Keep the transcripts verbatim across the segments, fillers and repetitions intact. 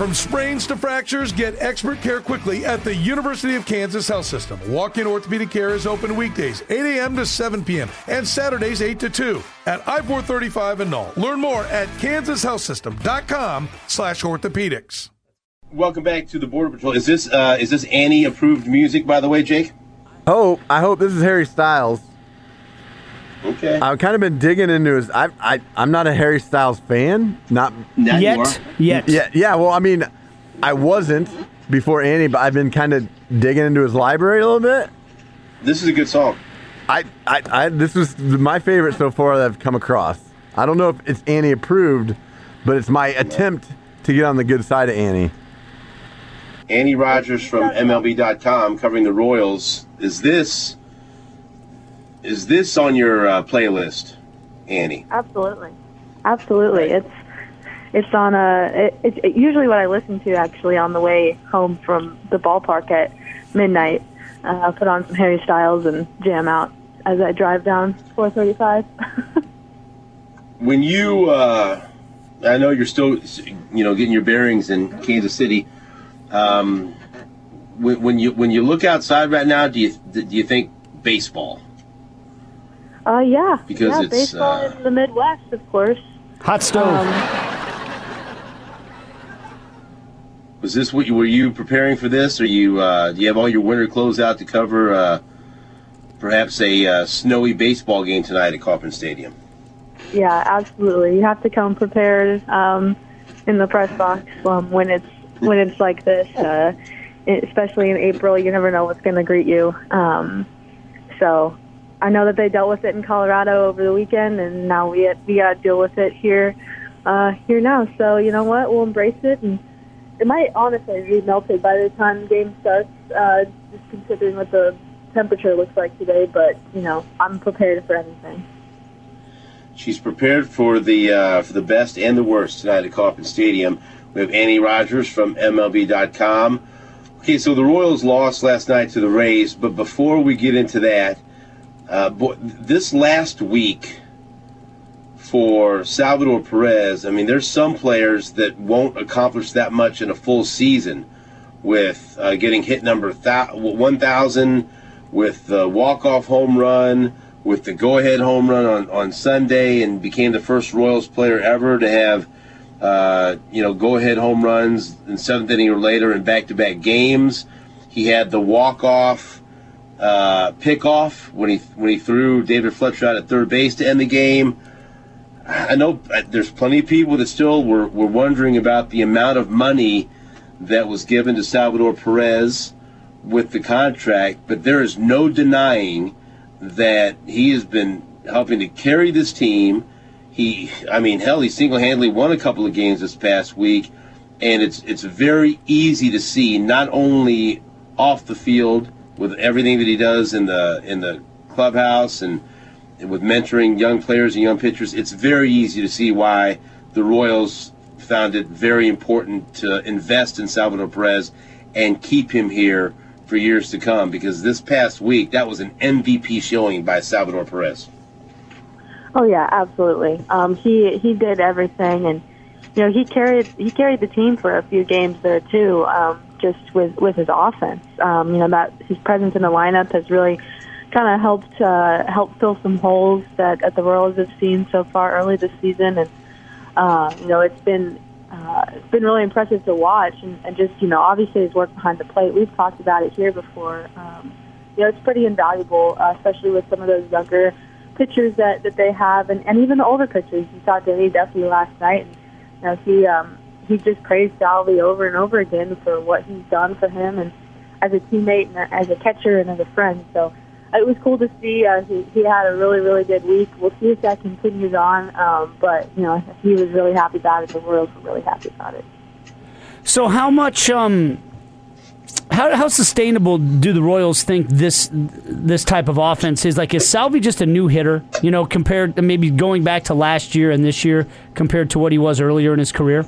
From sprains to fractures, get expert care quickly at the University of Kansas Health System. Walk-in orthopedic care is open weekdays, eight a.m. to seven p.m., and Saturdays, eight to two at I four thirty-five in Null. Learn more at kansas health system dot com slash orthopedics. Welcome back to the Border Patrol. Is this uh, is this Annie-approved music, by the way, Jake? Oh, I hope this is Harry Styles. Okay. I've kind of been digging into his. I, I, I'm not a Harry Styles fan. Not Now you are. Yet, yet. Yeah, yeah. Well, I mean, I wasn't before Annie, but I've been kind of digging into his library a little bit. This is a good song. I, I, I this was my favorite so far that I've come across. I don't know if it's Annie approved, but it's my attempt to get on the good side of Annie. Annie Rogers from M L B dot com covering the Royals. Is this is this on your uh, playlist, Annie? Absolutely, absolutely. It's it's on a. It, it's it, usually what I listen to actually on the way home from the ballpark at midnight. Uh, I'll put on some Harry Styles and jam out as I drive down four thirty-five. When you, uh, I know you're still, you know, getting your bearings in Kansas City. Um, when, when you when you look outside right now, do you do you think baseball? Uh, yeah, Because yeah, it's, baseball uh, in the Midwest, of course. Hot stove. Um, Was this what you were you preparing for this? Or you uh, do you have all your winter clothes out to cover uh, perhaps a uh, snowy baseball game tonight at Kauffman Stadium? Yeah, absolutely. You have to come prepared um, in the press box um, when it's when it's like this, uh, especially in April. You never know what's going to greet you. Um, so I know that they dealt with it in Colorado over the weekend, and now we we got to deal with it here uh, here now. So you know what? We'll embrace it, and it might honestly be melted by the time the game starts, uh, just considering what the temperature looks like today. But you know, I'm prepared for anything. She's prepared for the uh, for the best and the worst tonight at Kauffman Stadium. We have Annie Rogers from M L B dot com. Okay, so the Royals lost last night to the Rays, but before we get into that, uh, boy, this last week for Salvador Perez, I mean, there's some players that won't accomplish that much in a full season with uh, getting hit number one thousand, with the walk-off home run, with the go-ahead home run on, on Sunday, and became the first Royals player ever to have, uh, you know, go-ahead home runs in seventh inning or later in back-to-back games. He had the walk-off uh, pick-off when he when he threw David Fletcher out at third base to end the game. I know there's plenty of people that still were, were wondering about the amount of money that was given to Salvador Perez with the contract, but there is no denying that he has been helping to carry this team. He, I mean, hell, he single-handedly won a couple of games this past week, and it's it's very easy to see, not only off the field with everything that he does in the in the clubhouse and, and with mentoring young players and young pitchers. It's very easy to see why the Royals found it very important to invest in Salvador Perez and keep him here for years to come, because this past week, that was an M V P showing by Salvador Perez. Oh yeah, absolutely. Um, he he did everything, and you know he carried he carried the team for a few games there too. Um, just with with his offense, um, you know that his presence in the lineup has really kind of helped uh, help fill some holes that, that the Royals have seen so far early this season, and uh, you know it's been. Uh, it's been really impressive to watch, and, and just, you know, obviously his work behind the plate. We've talked about it here before. Um, you know, it's pretty invaluable, uh, especially with some of those younger pitchers that, that they have, and, and even the older pitchers. You saw Danny Duffy last night, and, you know, he, um, he just praised Salvi over and over again for what he's done for him, and as a teammate, and as a catcher, and as a friend. So it was cool to see. Uh, he, he had a really, really good week. We'll see if that continues on. Um, but, you know, he was really happy about it. The Royals were really happy about it. So how much, um, how how sustainable do the Royals think this this type of offense is? Like, is Salvi just a new hitter, you know, compared to maybe going back to last year and this year compared to what he was earlier in his career?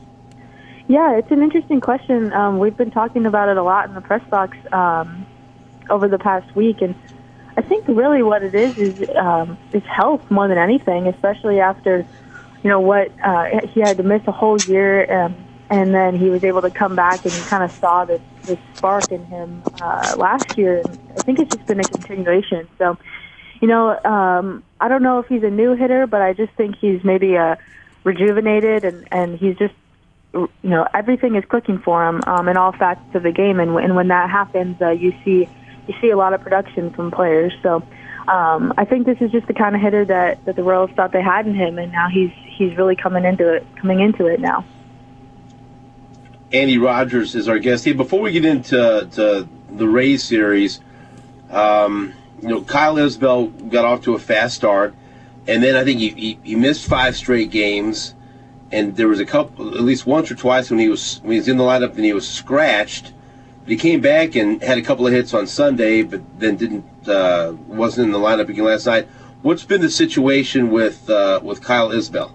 Yeah, it's an interesting question. Um, we've been talking about it a lot in the press box um, over the past week, and I think really what it is is um, is health more than anything, especially after, you know, what uh, he had to miss a whole year um, and then he was able to come back, and you kind of saw this, this spark in him uh, last year. And I think it's just been a continuation. So, you know, um, I don't know if he's a new hitter, but I just think he's maybe uh, rejuvenated, and, and he's just, you know, everything is clicking for him um, in all facets of the game. And, and when that happens, uh, you see you see a lot of production from players. So um, I think this is just the kind of hitter that, that the Royals thought they had in him, and now he's he's really coming into it, coming into it now. Andy Rogers is our guest. Hey, before we get into to the Rays series, um, you know, Kyle Isbell got off to a fast start, and then I think he, he, he missed five straight games, and there was a couple, at least once or twice when he was when he was in the lineup and he was scratched. But he came back and had a couple of hits on Sunday, but then didn't uh, wasn't in the lineup again last night. What's been the situation with uh, with Kyle Isbell?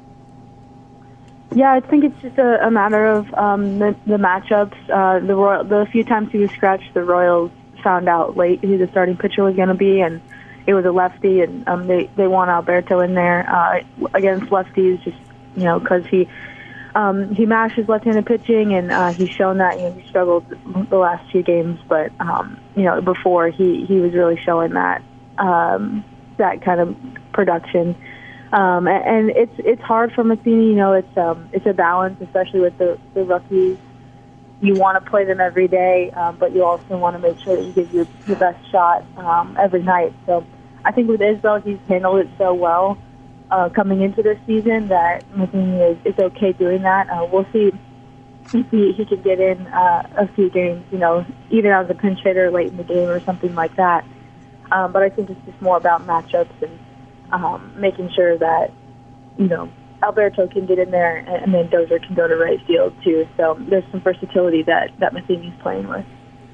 Yeah, I think it's just a, a matter of um, the, the matchups. Uh, the Royal, the few times he was scratched, the Royals found out late who the starting pitcher was going to be, and it was a lefty, and um, they they want Alberto in there uh, against lefties, just you know because he um, he mashes left-handed pitching, and uh, he's shown that. You know, he struggled the last few games, but um, you know before he, he was really showing that um, that kind of production. Um, and it's it's hard for Matheny. You know, it's um, it's a balance, especially with the, the rookies. You want to play them every day, um, but you also want to make sure that you give your, your best shot um, every night. So I think with Isbell, he's handled it so well uh, coming into this season that Matheny is, is okay doing that. Uh, we'll see if he, he can get in uh, a few games, you know, either as a pinch hitter late in the game or something like that. Um, but I think it's just more about matchups and Um, making sure that, you know, Alberto can get in there and then Dozier can go to right field too. So there's some versatility that, that Matheny's playing with.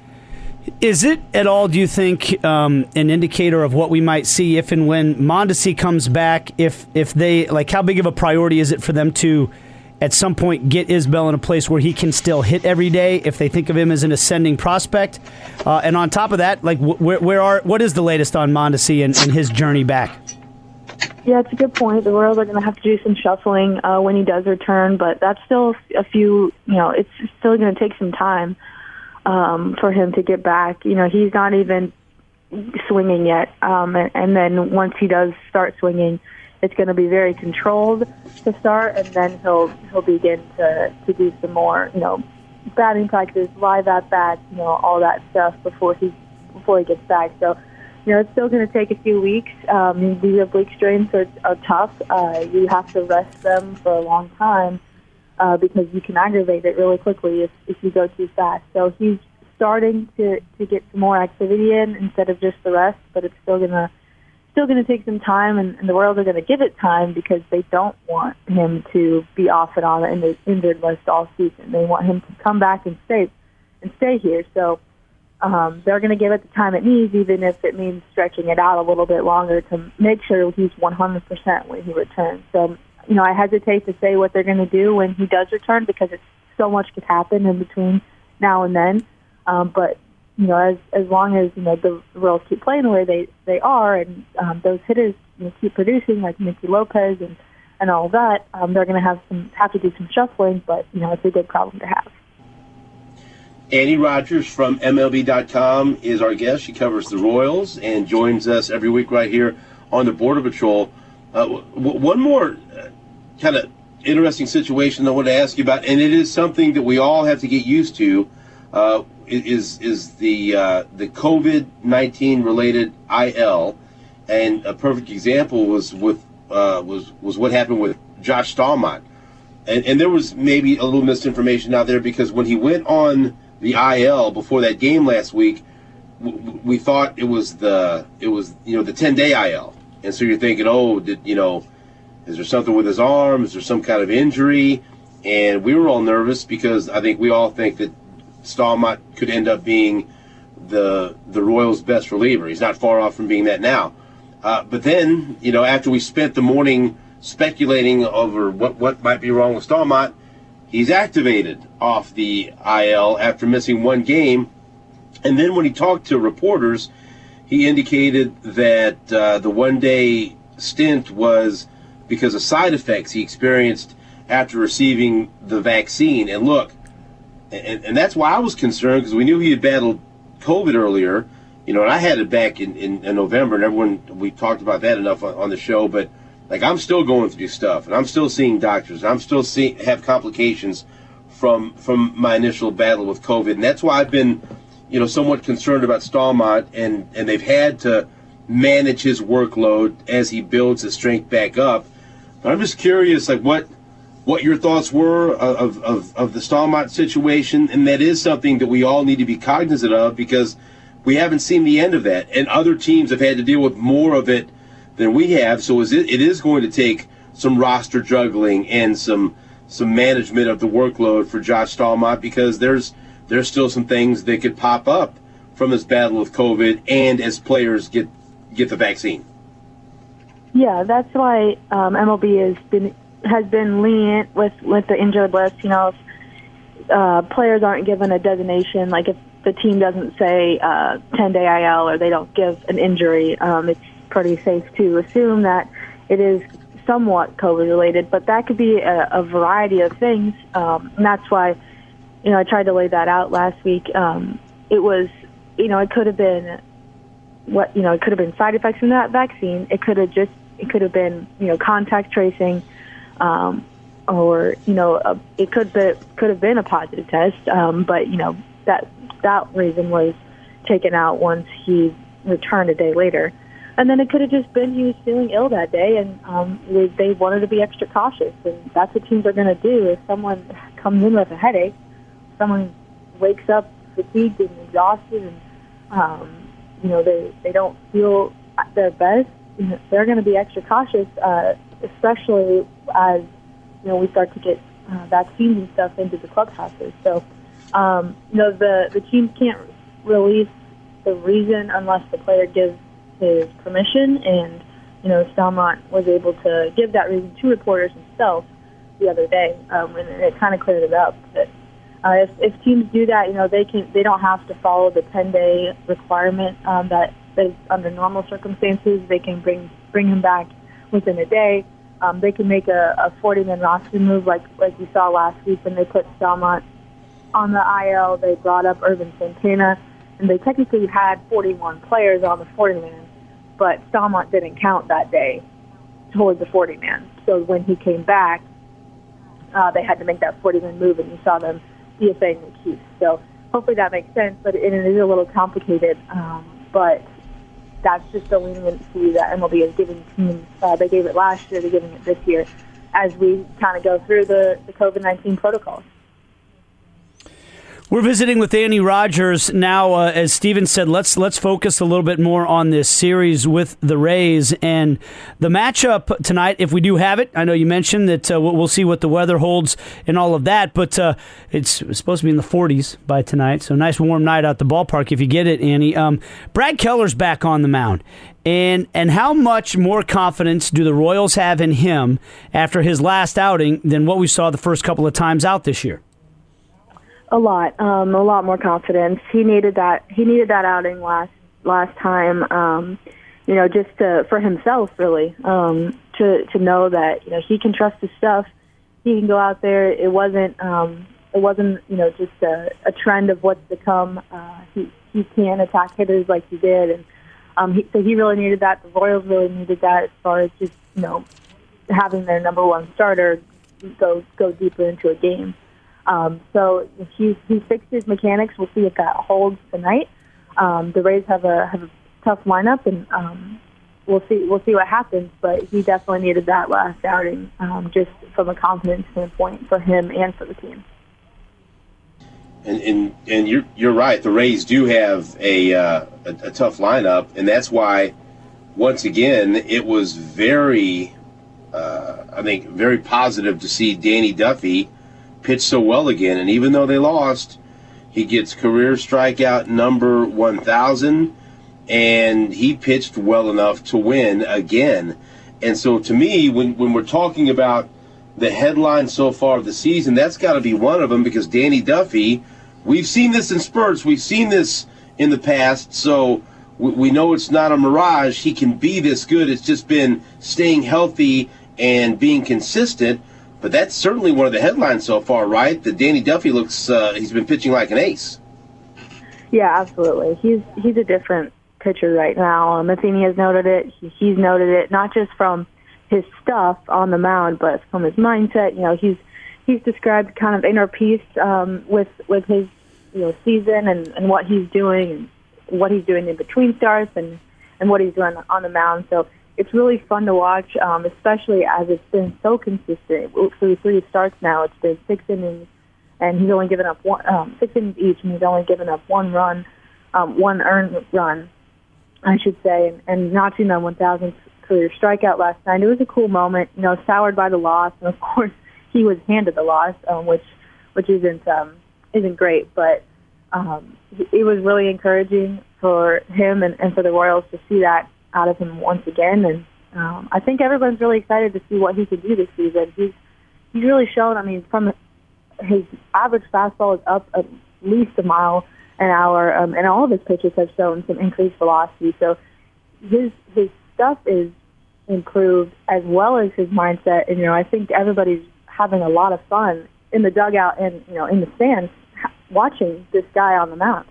Is it at all, do you think, um, an indicator of what we might see if and when Mondesi comes back? If if they, like, how big of a priority is it for them to, at some point, get Isbell in a place where he can still hit every day if they think of him as an ascending prospect? Uh, and on top of that, like, where, where are what is the latest on Mondesi and, and his journey back? Yeah, it's a good point. The Royals are going to have to do some shuffling uh, when he does return, but that's still a few, you know, it's still going to take some time um, for him to get back. You know, he's not even swinging yet, um, and, and then once he does start swinging, it's going to be very controlled to start, and then he'll he'll begin to, to do some more, you know, batting practice, live at bats, you know, all that stuff before he before he gets back. So, you know, it's still going to take a few weeks. Um, these oblique strains are, are tough. Uh, you have to rest them for a long time uh, because you can aggravate it really quickly if, if you go too fast. So he's starting to, to get some more activity in instead of just the rest, but it's still going to still going to take some time, and, and the Royals are going to give it time because they don't want him to be off and on in the injured list all season. They want him to come back and stay and stay here. So. Um, they're going to give it the time it needs, even if it means stretching it out a little bit longer to make sure he's one hundred percent when he returns. So, you know, I hesitate to say what they're going to do when he does return because it's, so much could happen in between now and then. Um, but, you know, as as long as, you know, the Royals keep playing the way they, they are and um, those hitters, you know, keep producing like Nicky Lopez and, and all of that, um, they're going to have some have to do some shuffling, but, you know, it's a good problem to have. Andy Rogers from M L B dot com is our guest. She covers the Royals and joins us every week right here on the Border Patrol. Uh, w- one more uh, kind of interesting situation I want to ask you about, and it is something that we all have to get used to, uh, is is the uh, the COVID nineteen related I L, and a perfect example was with uh, was was what happened with Josh Staumont, and and there was maybe a little misinformation out there because when he went on the I L before that game last week, w- we thought it was the it was you know the ten-day I L, and so you're thinking, oh, did you know, is there something with his arm? Is there some kind of injury? And we were all nervous because I think we all think that Staumont could end up being the the Royals' best reliever. He's not far off from being that now. Uh, but then, you know, after we spent the morning speculating over what what might be wrong with Staumont, he's activated off the I L after missing one game. And then when he talked to reporters, he indicated that uh, the one-day stint was because of side effects he experienced after receiving the vaccine. And look, and, and that's why I was concerned, because we knew he had battled COVID earlier, you know, and I had it back in, in, in November, and everyone, we talked about that enough on, on the show, but like I'm still going through stuff, and I'm still seeing doctors, and I'm still seeing have complications from from my initial battle with COVID, and that's why I've been, you know, somewhat concerned about Stallmont, and, and they've had to manage his workload as he builds his strength back up. But I'm just curious, like what what your thoughts were of, of, of the Stallmont situation, and that is something that we all need to be cognizant of, because we haven't seen the end of that, and other teams have had to deal with more of it than we have. So is it, it is going to take some roster juggling and some some management of the workload for Josh Stallmont, because there's there's still some things that could pop up from this battle with COVID and as players get get the vaccine. Yeah, that's why um, M L B has been has been lenient with, with the injured list. You know, if uh, players aren't given a designation, like if the team doesn't say uh, ten-day I L or they don't give an injury, um, it's pretty safe to assume that it is somewhat COVID-related. But that could be a, a variety of things, um, and that's why, you know, I tried to lay that out last week. Um, it was, you know, it could have been what, you know, it could have been side effects from that vaccine. It could have just, it could have been, you know, contact tracing. Um, or, you know, uh, it could be, could have been a positive test, um, but, you know, that that reason was taken out once he returned a day later. And then it could have just been he was feeling ill that day, and um, they, they wanted to be extra cautious, and that's what teams are going to do. If someone comes in with a headache, someone wakes up fatigued and exhausted, and, um, you know, they, they don't feel at their best, they're going to be extra cautious, uh, especially as, you know, we start to get uh, vaccines and stuff into the clubhouses. So, um, you know, the, the teams can't release the reason unless the player gives his permission, and, you know, Stallmont was able to give that reason to reporters himself the other day, um, and it kind of cleared it up. But uh, if, if teams do that, you know, they can they don't have to follow the ten-day requirement um, that, that is under normal circumstances. They can bring bring him back within a day. Um, they can make a forty-man roster move like like we saw last week when they put Stallmont on the I L. They brought up Irvin Santana, and they technically had forty-one players on the forty-man, but Stallmont didn't count that day towards the forty-man. So when he came back, uh, they had to make that forty-man move, and you saw them DFAing McKeith. So hopefully that makes sense, but it, it is a little complicated. Um, but that's just the leniency that M L B is giving teams. Uh, they gave it last year, they're giving it this year, as we kind of go through the, the COVID nineteen protocols. We're visiting with Andy Rogers now. Uh, as Steven said, let's let's focus a little bit more on this series with the Rays and the matchup tonight, if we do have it. I know you mentioned that uh, we'll see what the weather holds and all of that, but uh, it's supposed to be in the forties by tonight, so nice warm night out the ballpark if you get it, Andy. Um, Brad Keller's back on the mound, and and how much more confidence do the Royals have in him after his last outing than what we saw the first couple of times out this year? A lot, um, a lot more confidence. He needed that. He needed that outing last last time. Um, you know, just to, for himself, really, um, to to know that, you know, he can trust his stuff. He can go out there. It wasn't. Um, it wasn't. You know, just a, a trend of what's to come. Uh, he he can attack hitters like he did, and um, he, so he really needed that. The Royals really needed that as far as just, you know, having their number one starter go go deeper into a game. Um, so he he fixed his mechanics. We'll see if that holds tonight. Um, the Rays have a have a tough lineup, and um, we'll see we'll see what happens. But he definitely needed that last outing, um, just from a confidence standpoint for him and for the team. And and, and you're you're right. The Rays do have a, uh, a a tough lineup, and that's why, once again, it was very, uh, I think, very positive to see Danny Duffy pitch so well again. And even though they lost, he gets career strikeout number one thousand, and he pitched well enough to win again. And so to me, when, when we're talking about the headline so far of the season, that's got to be one of them, because Danny Duffy, we've seen this in spurts, we've seen this in the past, so we, we know it's not a mirage. He can be this good. It's just been staying healthy and being consistent. but that's certainly one of the headlines so far, right? That Danny Duffy looks, uh, he's been pitching like an ace. Yeah, absolutely. He's he's a different pitcher right now. Um, Matheny has noted it. He, he's noted it, not just from his stuff on the mound, but from his mindset. You know, he's he's described kind of inner peace um, with with his you know season and, and what he's doing and what he's doing in between starts and, and what he's doing on the mound. So it's really fun to watch, um, especially as it's been so consistent. Through three starts now, it's been six innings, and he's only given up one, um, six innings each, and he's only given up one run, um, one earned run, I should say, and, and notching the one thousandth career strikeout last night. It was a cool moment, you know, soured by the loss, and of course he was handed the loss, um, which which isn't um, isn't great, but um, it was really encouraging for him and, and for the Royals to see that out of him once again, and um, I think everyone's really excited to see what he can do this season. He's he's really shown. I mean, from his average fastball is up at least a mile an hour, um, and all of his pitches have shown some increased velocity. So his his stuff is improved as well as his mindset. And you know, I think everybody's having a lot of fun in the dugout and you know in the stands watching this guy on the mound.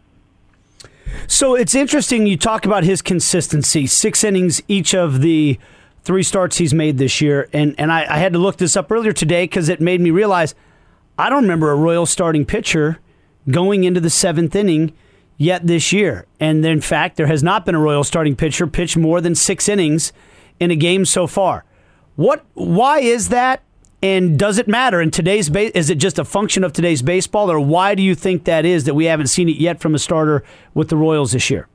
So it's interesting you talk about his consistency, six innings each of the three starts he's made this year. And, and I, I had to look this up earlier today because it made me realize I don't remember a Royals starting pitcher going into the seventh inning yet this year. And in fact, there has not been a Royals starting pitcher pitch more than six innings in a game so far. What? Why is that? And does it matter in today's base? Is it just a function of today's baseball, or why do you think that is that we haven't seen it yet from a starter with the Royals this year?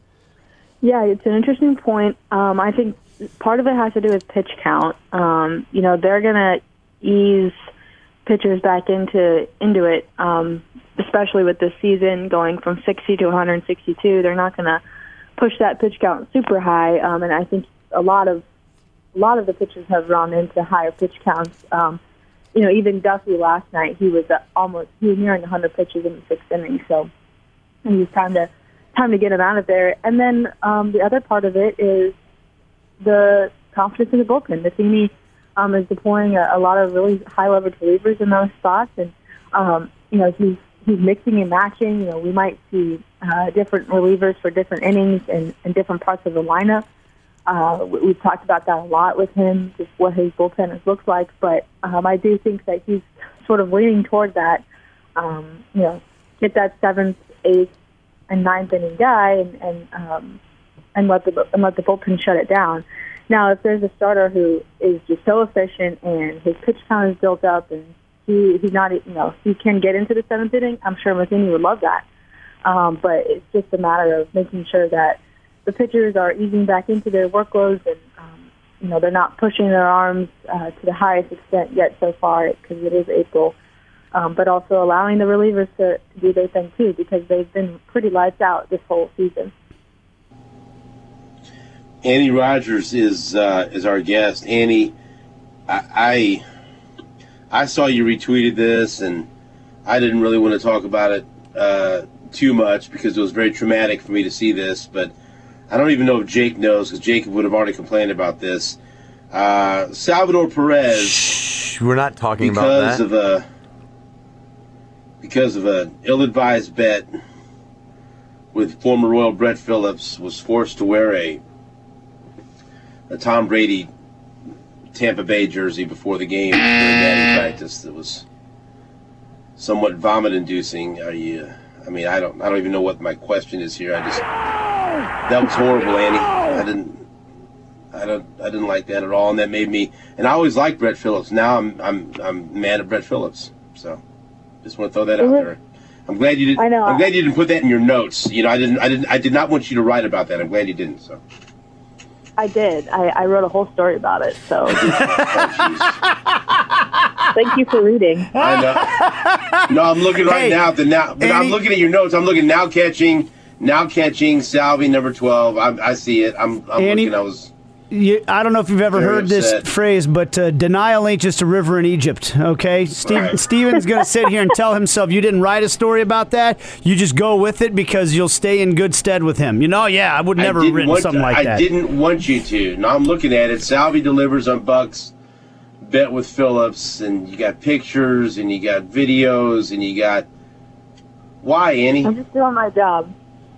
Yeah, it's an interesting point. Um, I think part of it has to do with pitch count. Um, you know, they're going to ease pitchers back into into it, um, especially with this season going from sixty to one sixty-two. They're not going to push that pitch count super high, um, and I think a lot of A lot of the pitchers have run into higher pitch counts. Um, you know, even Duffy last night, he was uh, almost he was nearing one hundred pitches in the sixth inning. So it was time to time to get him out of there. And then um, the other part of it is the confidence in the bullpen. Matheny um, is deploying a, a lot of really high leverage relievers in those spots, and um, you know he's he's mixing and matching. You know, we might see uh, different relievers for different innings and, and different parts of the lineup. Uh, we've talked about that a lot with him, just what his bullpen has looked like. But um, I do think that he's sort of leaning toward that, um, you know, get that seventh, eighth, and ninth inning guy, and and, um, and let the and let the bullpen shut it down. Now, if there's a starter who is just so efficient and his pitch count is built up, and he he's not, you know, he can get into the seventh inning, I'm sure Matheny would love that. Um, but it's just a matter of making sure that the pitchers are easing back into their workloads, and um, you know they're not pushing their arms uh, to the highest extent yet so far because it is April. Um, but also allowing the relievers to, to do their thing too, because they've been pretty lights out this whole season. Annie Rogers is uh, is our guest. Annie, I, I I saw you retweeted this, and I didn't really want to talk about it uh, too much because it was very traumatic for me to see this, but I don't even know if Jake knows, because Jake would have already complained about this. Uh, Salvador Perez. Shh, we're not talking about that. Because of a because of an ill-advised bet with former Royal Brett Phillips, was forced to wear a a Tom Brady Tampa Bay jersey before the game during batting practice. That was somewhat vomit-inducing. Are you? I mean, I don't. I don't even know what my question is here. I just. That was horrible, Annie. I didn't, I don't, I didn't like that at all, and that made me. And I always liked Brett Phillips. Now I'm, I'm, I'm mad at Brett Phillips. So, just want to throw that out there. I'm glad you didn't. I know. I'm glad you didn't put that in your notes. You know, I didn't, I didn't, I did not want you to write about that. I'm glad you didn't. So. I did. I, I wrote a whole story about it. So. Oh, thank you for reading. I know. No, I'm looking right Hey, now at the now, but Annie, I'm looking at your notes. I'm looking now catching. Now catching Salvi number twelve. I, I see it. I'm, I'm Annie, looking. I was. You, I don't know if you've ever Very heard this upset. phrase, but uh, denial ain't just a river in Egypt, okay? Steve, Right. Steven's going to sit here and tell himself you didn't write a story about that. You just go with it because you'll stay in good stead with him. You know, yeah, I would never I have didn't written want something to, like I that. didn't want you to. Now I'm looking at it. Salvi delivers on Bucks bet with Phillips, and you got pictures, and you got videos, and you got. Why, Annie? I'm just doing my job.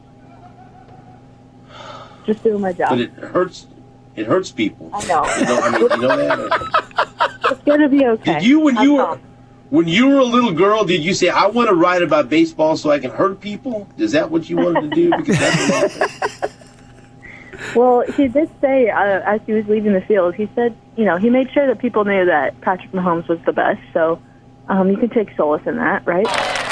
Just doing my job. But it hurts. It hurts people. I know. You know, I mean, you know that. It's gonna be okay. Did you, when I you were, promise. when you were a little girl, did you say, "I want to write about baseball so I can hurt people"? Is that what you wanted to do? Because that's what happened. Well, he did say uh, as he was leaving the field, he said, you know, he made sure that people knew that Patrick Mahomes was the best. So um, you can take solace in that, right?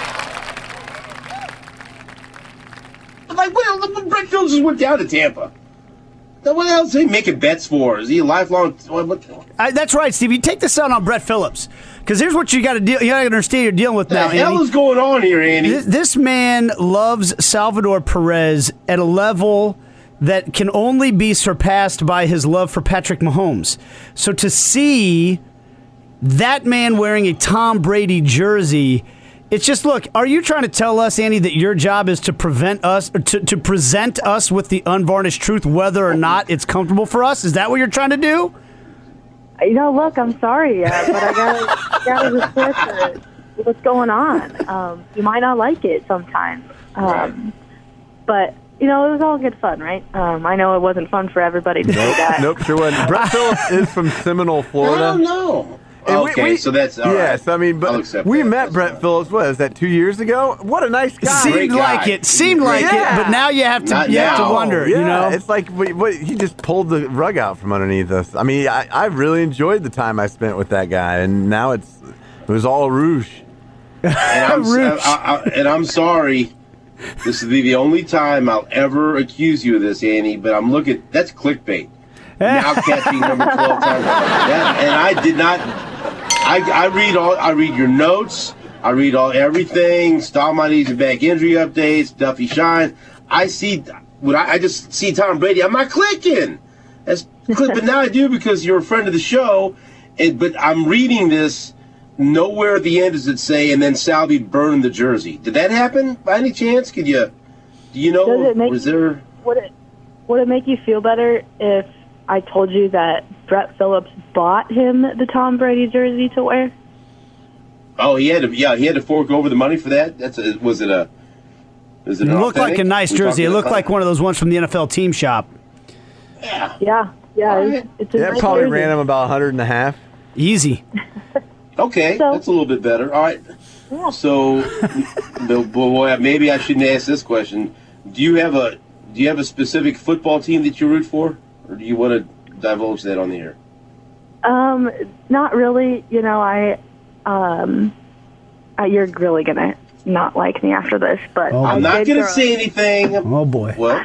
Like, what? Brett Phillips just went down to Tampa. Then what else are he making bets for? Is he a lifelong? What, what, I, that's right, Steve. You take this out on Brett Phillips because here's what you got to deal. You got to understand you're dealing with the now. hell Andy. is going on here, Andy? This, this man loves Salvador Perez at a level that can only be surpassed by his love for Patrick Mahomes. So to see that man wearing a Tom Brady jersey, it's just, look, are you trying to tell us, Andy, that your job is to prevent us, to, to present us with the unvarnished truth, whether or not it's comfortable for us? Is that what you're trying to do? You know, look, I'm sorry, uh, but I gotta, gotta respect uh, what's going on. Um, you might not like it sometimes, um, but you know, it was all good fun, right? Um, I know it wasn't fun for everybody to do that. Nope, sure wasn't. Brett Phillips is from Seminole, Florida. I don't know. And we- Okay, we- so that's all yes. right. I mean, I'll but accept we that. met That's Brett fine. Phillips. What is that? Two years ago? What a nice guy. Seemed Great like guy. it. Seemed like Yeah. it. But now you have to. Not you have to now. wonder. Yeah, You know. it's like what, what, he just pulled the rug out from underneath us. I mean, I, I really enjoyed the time I spent with that guy, and now it's it was all rouge. And I'm, Roosh. I, I, and I'm sorry. This will be the only time I'll ever accuse you of this, Annie. But I'm looking. That's clickbait. Now catching number twelve times. That, and I did not. I, I read all. I read your notes. I read all everything. Stop my knees and back injury updates. Duffy Shine. I see. When I, I just see Tom Brady, I'm not clicking. That's click, but now I do because you're a friend of the show. And but I'm reading this. Nowhere at the end does it say, and then Salvi burned the jersey. Did that happen by any chance? Could you? Do you know? Does it make Was there? Would it would it make you feel better if I told you that Brett Phillips bought him the Tom Brady jersey to wear? Oh, he had to. Yeah, he had to fork over the money for that. That's a. Was it a? Was it It an looked like authentic? a nice We jersey. talking It looked about- like one of those ones from the N F L team shop. Yeah. Yeah, yeah. It's, it's a Yeah, nice probably jersey. ran him about a hundred and a half. Easy. Okay, So- that's a little bit better. All right. Yeah. So, the- boy, maybe I shouldn't ask this question. Do you have a Do you have a specific football team that you root for, or do you want to divulge that on the air? Um, not really. You know, I, um, uh, you're really gonna not like me after this, but Oh. I I'm not did going to grow- say anything. Oh boy. Well,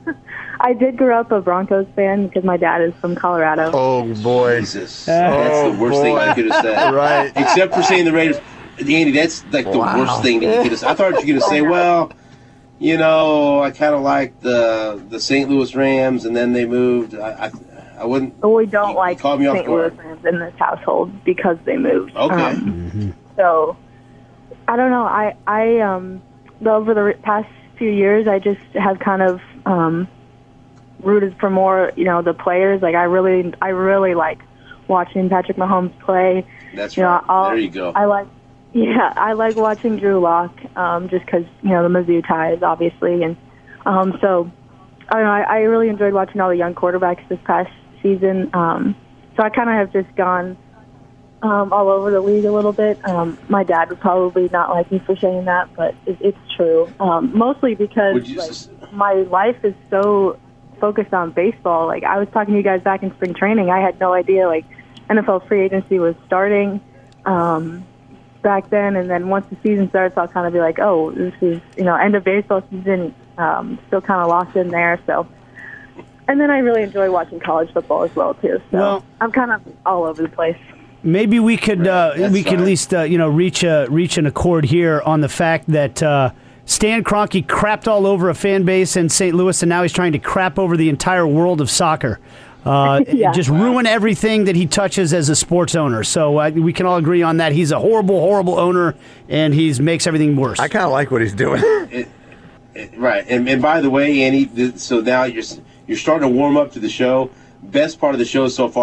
I did grow up a Broncos fan because my dad is from Colorado. Oh boy. Jesus, that's the worst thing boy. you could have said. Right. Except for saying the Raiders. Andy, that's like the Wow. worst thing that you could have said. I thought you were going to say, well, you know, I kind of like the the Saint Louis Rams, and then they moved. I I, I wouldn't. But we don't You- like you caught me off Saint Louis guard. Rams in this household because they moved. Okay. Um, So I don't know. I I um over the past few years, I just have kind of um rooted for more. You know, the players. Like I really, I really like watching Patrick Mahomes play. That's You know, right. I'll, There you go. I like, yeah, I like watching Drew Lock, um, just because you know the Mizzou ties, obviously, and um, so I don't know. I, I really enjoyed watching all the young quarterbacks this past season. Um, so I kind of have just gone um, all over the league a little bit. Um, my dad would probably not like me for saying that, but it, it's true. Um, mostly because Would you like, s- my life is so focused on baseball. Like I was talking to you guys back in spring training, I had no idea like N F L free agency was starting um, back then, and then once the season starts, I'll kind of be like, oh, this is you know end of baseball season. Um, still kind of lost in there, so. And then I really enjoy watching college football as well too. So Well- I'm kind of all over the place. Maybe we could uh, That's we could at fine. least uh, you know reach a reach an accord here on the fact that uh, Stan Kroenke crapped all over a fan base in Saint Louis, and now he's trying to crap over the entire world of soccer. Uh, Yeah. Just ruin everything that he touches as a sports owner. So uh, we can all agree on that. He's a horrible, horrible owner, and he makes everything worse. I kind of like what he's doing. It, it, right, and, and by the way, Annie, th- so now you're s- you're starting to warm up to the show. Best part of the show so far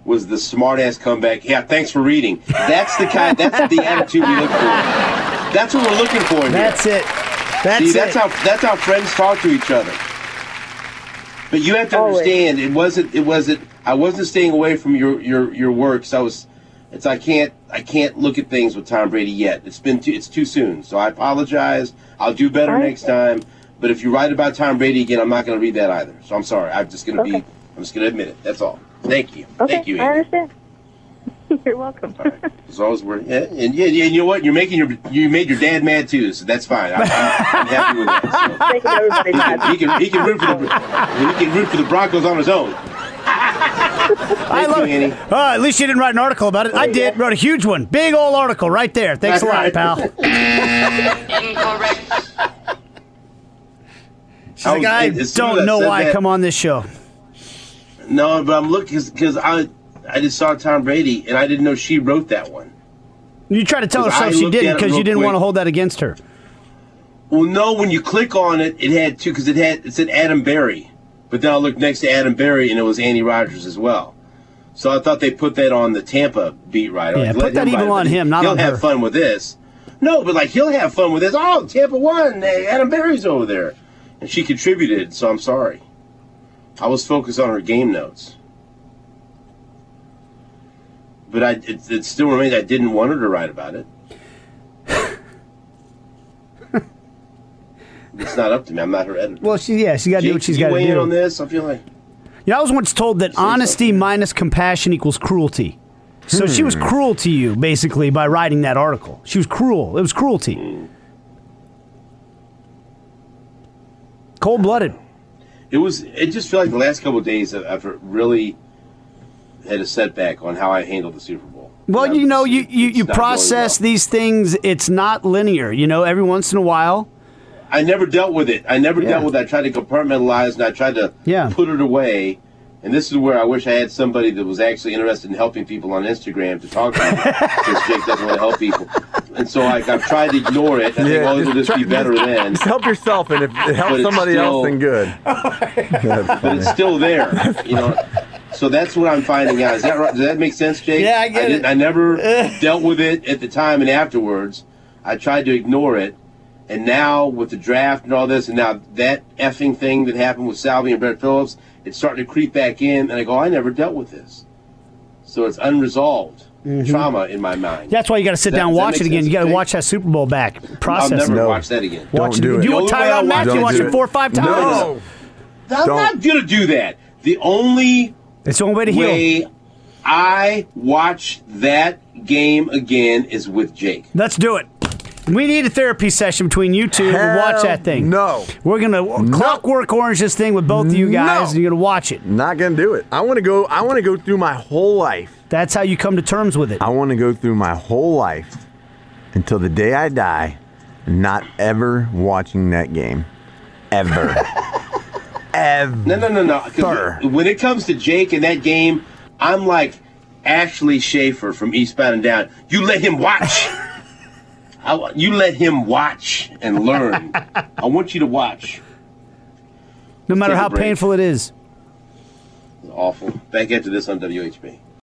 was the smart-ass comeback. Yeah, thanks for reading. That's the kind. That's the attitude we look for. That's what we're looking for here. That's it. That's See, it. that's how that's how friends talk to each other. But you have to Always. understand, it wasn't. It wasn't. I wasn't staying away from your your your work. So I was. It's I can't I can't look at things with Tom Brady yet. It's been too, it's too soon. So I apologize. I'll do better I next time. But if you write about Tom Brady again, I'm not going to read that either. So I'm sorry. I'm just going to Okay. be. I'm just going to admit it. That's all. Thank you. Okay, Thank you, I Andy. understand. You're welcome. All right. As long as we're yeah, and yeah, yeah, you know what? You're making your you made your dad mad too, so that's fine. I'm, I'm, I'm happy with that. Making everybody So mad. he can he can root for the he can root for the Broncos on his own. I Thank love you, Andy. Oh, at least you didn't write an article about it. I did. Wrote a huge one. Big old article right there. Thanks a lot, Right. pal. She's like, I As soon as don't know said why I that- come on this show. No, but I'm looking because I I just saw Tom Brady and I didn't know she wrote that one. You tried to tell Because I herself she looked didn't at it because you real didn't quick. want to hold that against her. Well, no, when you click on it, it had two because it had it said Adam Berry, but then I looked next to Adam Berry and it was Andy Rodgers as well. So I thought they put that on the Tampa beat writer. Yeah, Like, put let that him even write it, on but him, not he'll on have her. fun with this. No, but like he'll have fun with this. Oh, Tampa won. Hey, Adam Berry's over there, and she contributed. So I'm sorry. I was focused on her game notes. But I, it, it still remains. I didn't want her to write about it. It's not up to me. I'm not her editor. Well, she yeah, she got to do Jake, what she's can got you to weigh in do. on this? I feel like You know, I was once told that honesty something. minus compassion equals cruelty. So she was cruel to you, basically, by writing that article. She was cruel. It was cruelty. Cold-blooded. it was. It just felt like the last couple of days I've I've really had a setback on how I handled the Super Bowl. Well, And you I'm know, just- you, you, it's you not going process well. these things. It's not linear. You know, every once in a while. I never dealt with it. I never Yeah. dealt with it. I tried to compartmentalize and I tried to Yeah. put it away. And this is where I wish I had somebody that was actually interested in helping people on Instagram to talk to me, since Jake doesn't want to help people. And so like, I've tried to ignore it. I think, oh, it'll just try- be better then. Just help yourself, and if it helps it's somebody still- else, then good. But it's still there, you know. So that's what I'm finding out. Is that right? Does that make sense, Jake? Yeah, I get didn't- it. I never dealt with it at the time and afterwards. I tried to ignore it. And now with the draft and all this, and now that effing thing that happened with Salvi and Brett Phillips, it's starting to creep back in. And I go, I never dealt with this. So it's unresolved trauma in my mind. That's why you got to sit That- down and does that watch make it again. sense, You got to Jake? watch that Super Bowl back. I'll Process never it. No. watch that again. Don't Watch it. do it. You The and only way Tyrann I'll watch Matthew Don't watch do it it. four or five times. No. I'm Don't. not going to do that. The only It's the only way to heal. way I watch that game again is with Jake. Let's do it. We need a therapy session between you two to watch Hell that thing. no. We're going to clockwork orange this thing with both of you guys, No. and you're going to watch it. Not gonna do it. I want to go. I want to go through my whole life. That's how you come to terms with it. I want to go through my whole life until the day I die, not ever watching that game, ever, ever. No, no, no, no. 'Cause Sir. when it comes to Jake and that game, I'm like Ashley Schaefer from Eastbound and Down. You let him watch. I, wa- you let him watch and learn. I want you to watch. No matter take a how break. painful it is. It's awful. Back after this on W H B.